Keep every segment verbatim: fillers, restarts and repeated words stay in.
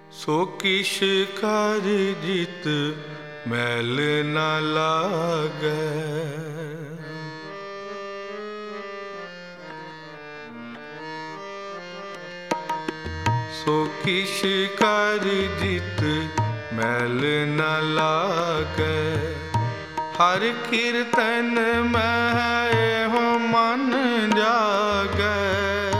ਸੋ ਕਿਛ ਕਰ ਜਿਤ ਮੈਲ ਨਾ ਲਾਗੈ। ਸੋ ਕਿਛ ਕਰ ਜਿਤ ਮੈਲ ਨਾ ਲਾਗੈ। ਹਰਿ ਕੀਰਤਨ ਮਹਿ ਇਹੋ ਮਨ ਜਾਗੈ।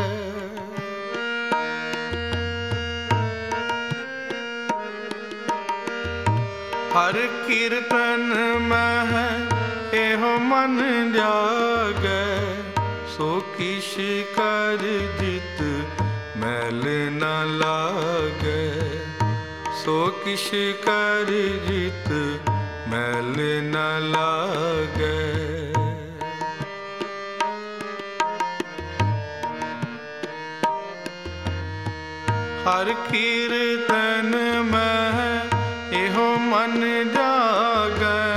ਹਰਿ ਕੀਰਤਨ ਮਹਿ ਇਹੋ ਮਨ ਜਾਗੈ। ਸੋ ਕਿਛ ਕਰ ਜਿਤ ਮੈਲ ਨਾ ਲਾਗੈ। ਸੋ ਕਿਛ ਕਰ ਜਿਤ ਮੈਲ ਨਾ ਲਾਗੈ। ਹਰਿ ਕੀਰਤਨ ਮਹਿ ਇਹੋ ਮਨ ਜਾਗੈ।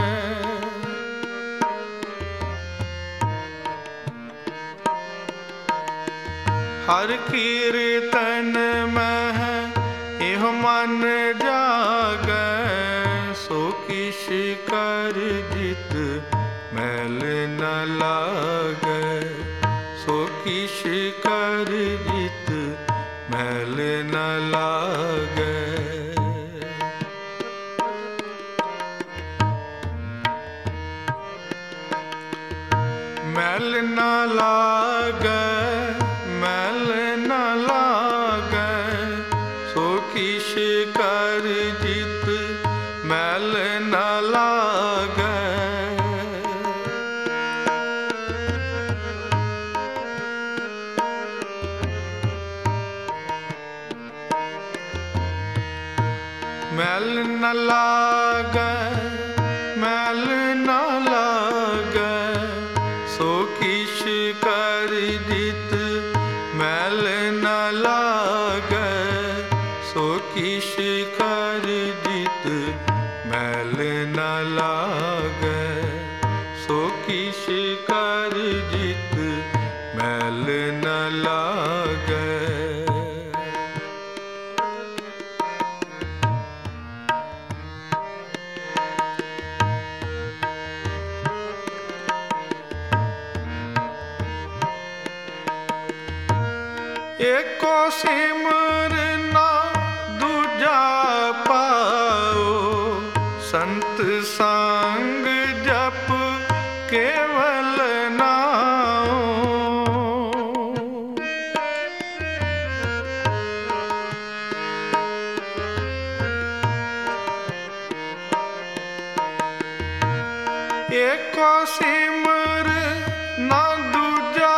ਹਰਿ ਕੀਰਤਨ ਮਹਿ ਇਹੋ ਮਨ ਜਾਗੈ। ਸੋ ਕਿਛ ਕਰ ਜਿਤ ਮੈਲ ਨਾ ਲਾਗੈ। ਸੋ ਕਿਛ ਕਰ ਜਿਤ ਮੈਲ ਨਾ ਲਾਗੈ। ਮੈਲ ਨਾ ਲਾਗੈ, ਮੈਲ ਨਾ ਲਾਗੈ। ਸੋ ਕਿਛ ਕਰ ਜਿਤ ਮੈਲ ਨਾ ਲਾਗੈ। ਮੈਲ ਨਾ ਲਾਗੈ, ਮੈਲ ਨਾ ਲਾਗੈ। ਸੋ ਕਿਛ ਕਰ ਜਿਤ ਮੈਲ ਨਾ ਲਾਗੈ। ਸੋ ਕਿਛ ਕਰ ਜਿਤ ਮੈਲ ਨਾ ਲਾਗੈ। ਸੋ ਕਿਛ ਕਰ ਜਿਤ ਮੈਲ ਨਾ ਲਾਗੈ। ਏਕੋ ਸਿਮਰਨਾ ਦੂਜਾ ਪਾਓ। ਸੰਤ ਸੰਗ ਜਪ ਕੇਵਲ ਨਾਉ। ਏਕੋ ਸਿਮਰਨਾ ਦੂਜਾ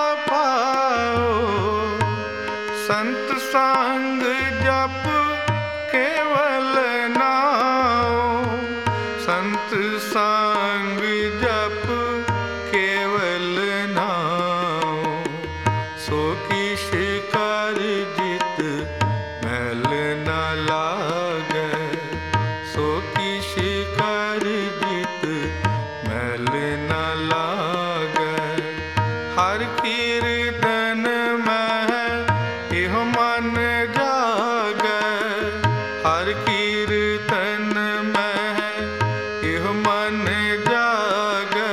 ਸੰਤ ਸੰਗ ਜਪ ਕੇਵਲ ਨਾਉ। ਸੰਤ ਸੰਗ ਜਪ ਕੇਵਲ ਨਾਉ। ਸੋ ਕਿਛ ਕਰ ਜਿਤ ਮੈਲ ਨਾ ਲਾਗੈ। ਸੋ ਕਿਛ ਕਰ ਜਿਤ ਮੈਲ ਨਾ ਲਾਗੈ। ਹਰਿ ਕੀਰਤਨ ਮਹਿ ਇਹੋ ਮਨ ਜਾਗੈ। ਹਰਿ ਕੀਰਤਨ ਮਹਿ ਇਹੋ ਮਨ ਜਾਗੈ।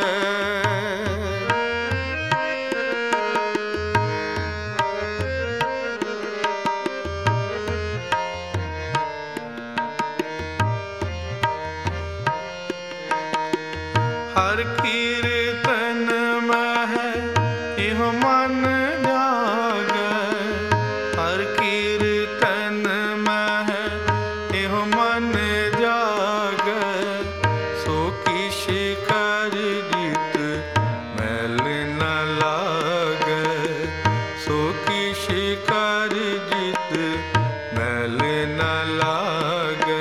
ਹਰਿ ਕੀਰਤਨ ਮਹਿ ਇਹੋ ਮਨ ਜਾਗੈ। ਹਰਿ ਕੀਰਤਨ ਮਹਿ ਇਹੋ ਮਨ ਜਾਗੈ। ਸੋ ਕਿਛ ਕਰ ਜਿਤ ਮੈਲ ਨਾ ਲਾਗੈ। ਸੋ ਕਿਛ ਕਰ ਜਿਤ ਮੈਲ ਨਾ ਲਾਗੈ।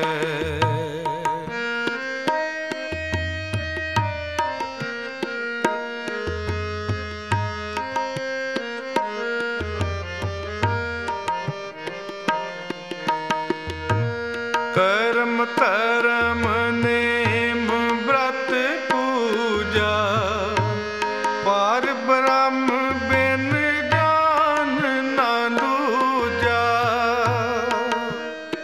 ਕਰਮ ਧਰਮ ਨੇਮ ਬ੍ਰਤ ਪੂਜਾ। ਪਾਰ ਬ੍ਰਹਮ ਬਿਨ ਜਾਨ ਨਾ ਦੂਜਾ।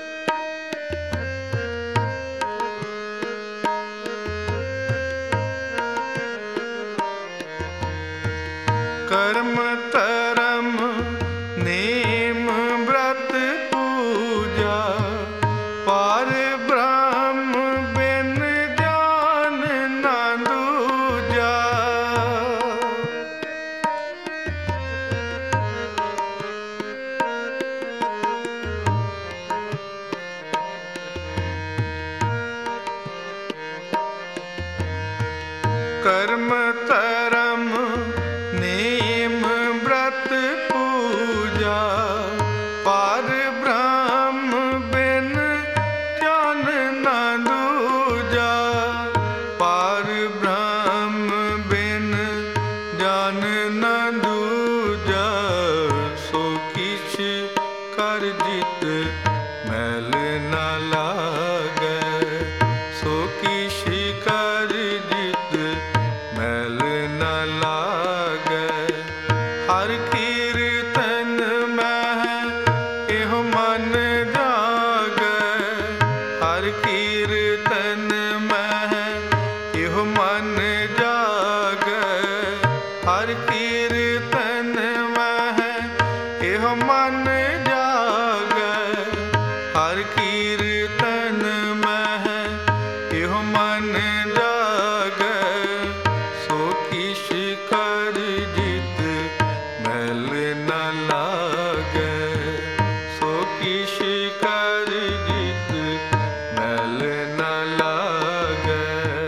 मैल न लागै। सो किश कर जित मैल न लागै। हर कीर्तन मह एहो मन जागै। हर कीर्तन मह एहो मन जागै। हर कीर्तन मह एहो मन जागै। हर कीर्तन मह एहो मन जागै। सो किश कर जित मैल न लागै। सो किश कर जित मैल न लागै।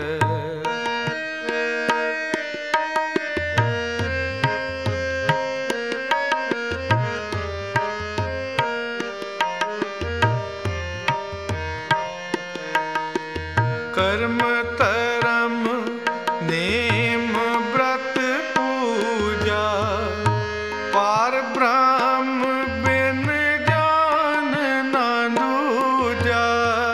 कर्म धरम नेम व्रत पूजा। पार ब्रह्म बिन जान ना दूजा।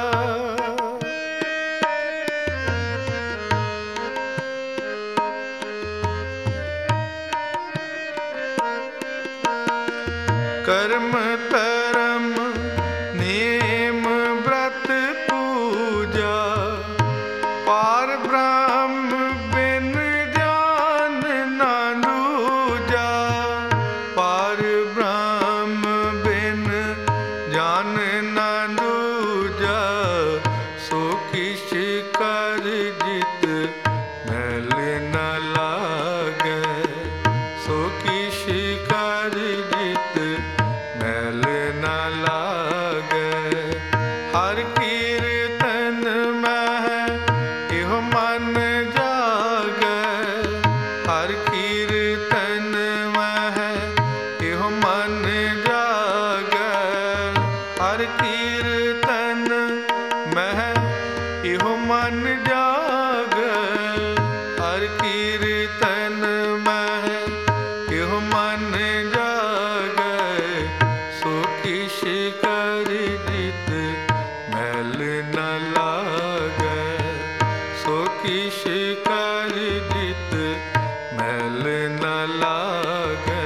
कर्म धरम नेम व्रत पूजा। पार ब्रह्म बिन जान ना दूजा। पार ब्रह्म बिन जान ना दूजा। सो किश कर जित मैल न लागै। सो किश कर जित मैल न लागै। हर कीर्तन मह एहो मन जागै। हर कीर्तन मह एहो मन जागै। हर कीर्तन मह एहो मन जागै। हर कीर्तन मह एहो मन जागै। सो किश कर जित मैल न लागै। सो किश कर जित मैल न लागै।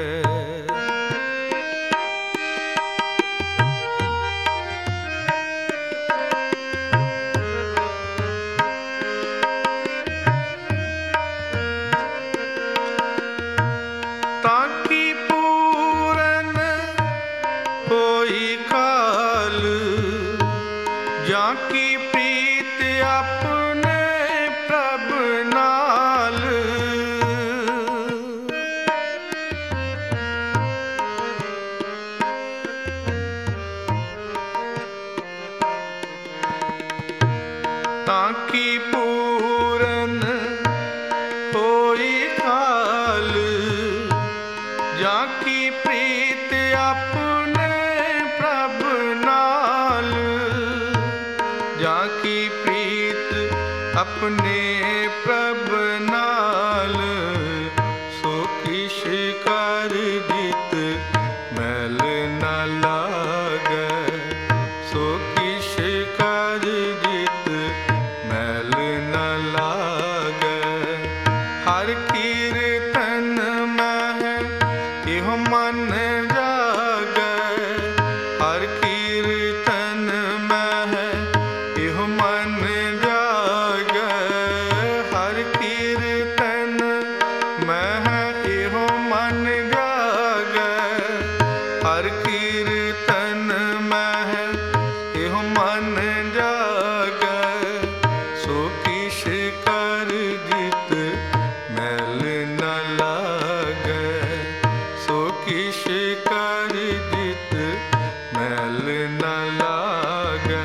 ताकि पूरन होई काल। जाकी प्रीत अपने प्रभ नाल। ताकि पूरन होई काल। जाकी प्रीत अपने प्रभ नाल। जाकी प्रीत अपने प्रभ नाल। सो किश कर जित मैल न लागै। सो किश कर जित मैल न लागै। हर कीर्तन मह एहो मन जागै। हर कीर्तन मह एहो मन जागै। हर कीर्तन मह एहो मन जागै। हर कीर्तन मह एहो मन जागै। सो किश कर जित मैल न लागै। सो किश कर जित मैल न लागै।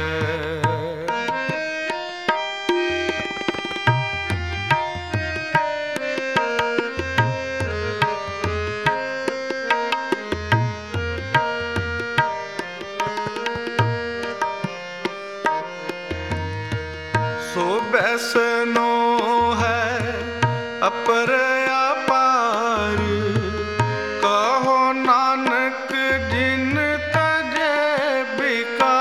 सो बैसनो है अपर अपार। कहो नानक जिन तजै बिकार।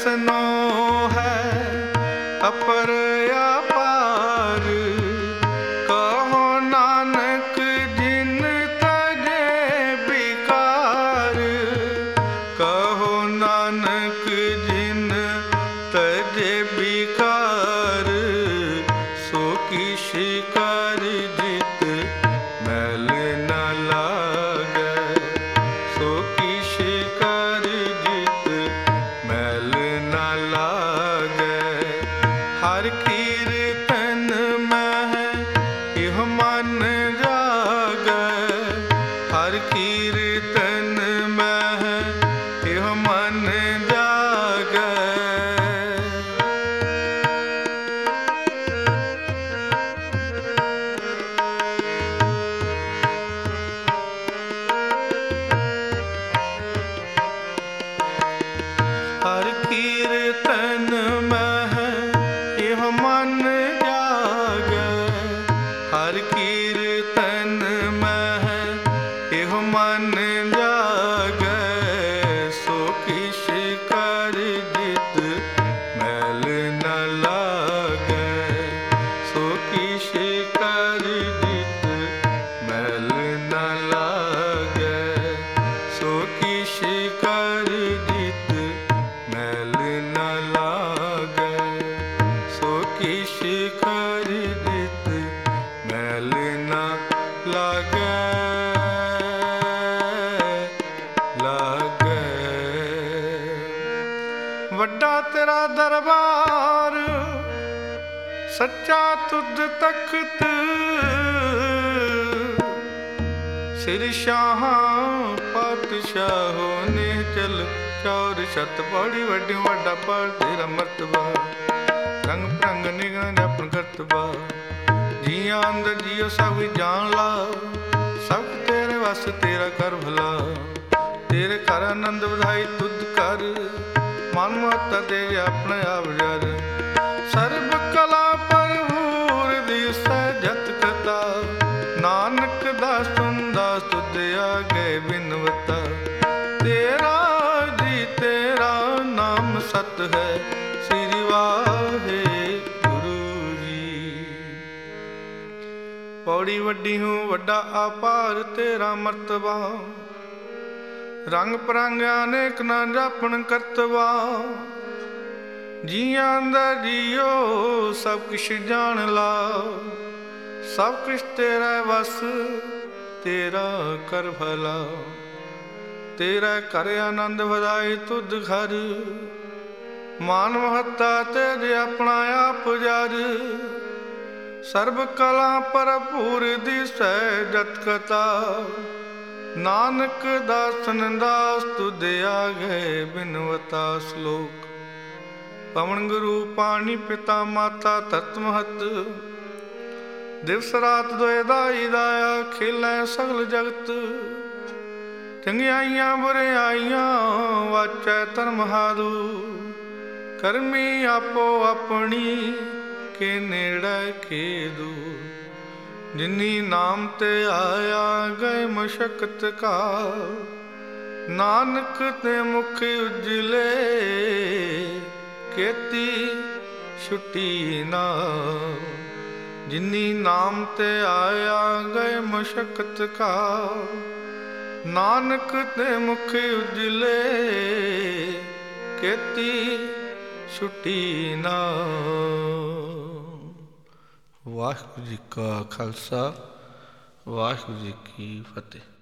बैसनो है अपर अपार। कहो नानक जिन तजे बिकार, कहो नानक जिन तजे बिकार। सो किश कर जित मैल न लागे, सो किश कर जित मैल न लागे। हर कीर्तन मह इह मन जागे, हर कीर्तन मह इह मन जागे। हर कीर्तन मह इह मन जागे, हर कीर्तन मह इह मन जागे। सो किश कर जित मैल न लागे, सो किश कर जित मैल न लागे। सो किश कर जित मैल न लागे, सो किश कर जित मैल न लागे लागे। वड्डा तेरा दरबार सच्चा तुध तख्त, सिर शाह पातशाहो ने चल चौर छत पौड़ी। वड्डी वड्डा पर तेरा मरतबा, रंग भरंग निगन अपन करतबा। जिया अंदर जियो सब जान ला, सब तेरे वस तेरा कर भला। तेरे कर आनंद ਵਧਾਈ तुद कर, मन महता तेरे अपने आप जर। सर्ब कला भरपूर दिसै जत कथा, नानक दास तुम दास तुद आगे बिनवता। तेरा जी तेरा नाम सत है, श्री वाहे गुरु जी। पौड़ी वड्डी हूँ वड्डा अपार तेरा मर्तबा, रंग परंग अनेक ना जापन करतबा। जियां दा जियो सब किश जान ला, सब किश तेरा वस तेरा कर भला। तेरा कर आनंद ਵਧਾਈ तुद घर, मान महता तेरे अपना आप जर। सर्ब कला भरपूर दिसै जत कथा, नानक दासन दास तुद आगे बिनवता। श्लोक पवन गुरु पानी पिता माता तत महत, दिवस रात दोए दाई दाया खेलै सगल जगत। चंगियाइयां बुरियाइयां वाचै धर्म हारू, करमी आपो अपनी के नेड़ै के दूर। जिनी नाम ते आया गए मशक्कत का, नानक ते मुख उजले केती छुट्टी ना। जिनी नाम ते आया गए मशक्कत का, नानक ते मुख उजले केती छुट्टी ना। वाहिगुरू जी का खालसा, वाहिगुरू जी की फतेह।